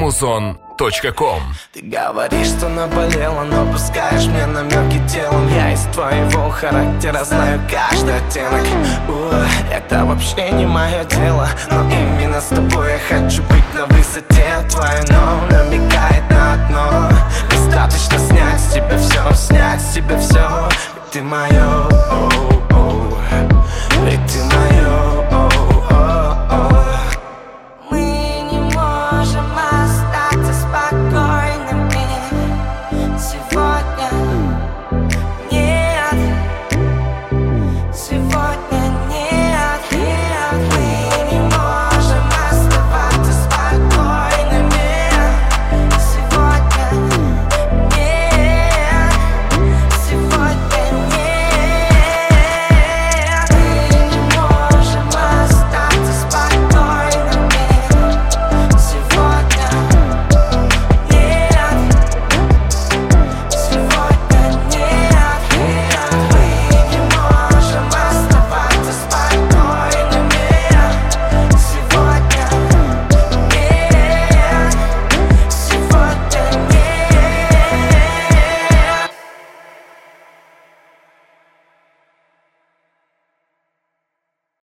Muzon.com. Ты говоришь, что наболело, но пускаешь мне намеки телом. Я из твоего характера знаю каждый оттенок. Это вообще не мое дело, но именно с тобой я хочу быть на высоте. Твое «но» намекает на одно: достаточно снять с тебя все, снять с тебя все. Ты мое